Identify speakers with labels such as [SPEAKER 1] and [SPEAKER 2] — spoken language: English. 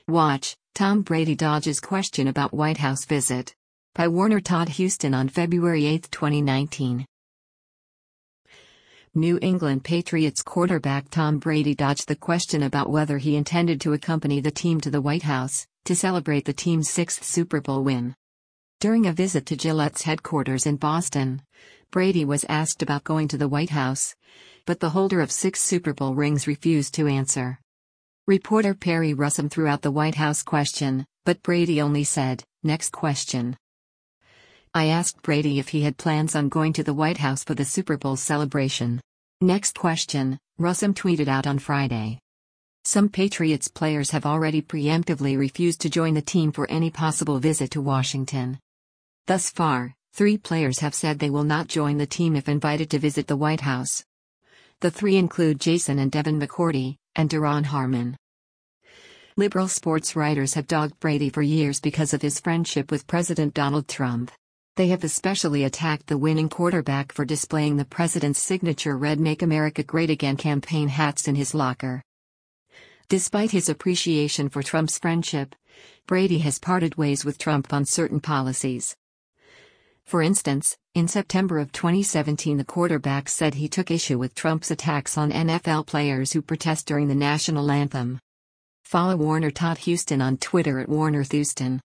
[SPEAKER 1] Watch, Tom Brady dodges question about White House visit. By Warner Todd Houston on February 8, 2019. New England Patriots quarterback Tom Brady dodged the question about whether he intended to accompany the team to the White House to celebrate the team's sixth Super Bowl win. During a visit to Gillette's headquarters in Boston, Brady was asked about going to the White House, but the holder of 6 Super Bowl rings refused to answer. Reporter Perry Russom threw out the White House question, but Brady only said, "Next question." I asked Brady if he had plans on going to the White House for the Super Bowl celebration. Next question, Russom tweeted out on Friday. Some Patriots players have already preemptively refused to join the team for any possible visit to Washington. Thus far, 3 players have said they will not join the team if invited to visit the White House. The 3 include Jason and Devin McCourty, and Duron Harmon. Liberal sports writers have dogged Brady for years because of his friendship with President Donald Trump. They have especially attacked the winning quarterback for displaying the president's signature red "Make America Great Again" campaign hats in his locker. Despite his appreciation for Trump's friendship, Brady has parted ways with Trump on certain policies. For instance, in September of 2017 the quarterback said he took issue with Trump's attacks on NFL players who protest during the national anthem. Follow Warner Todd Houston on Twitter at WarnerThouston.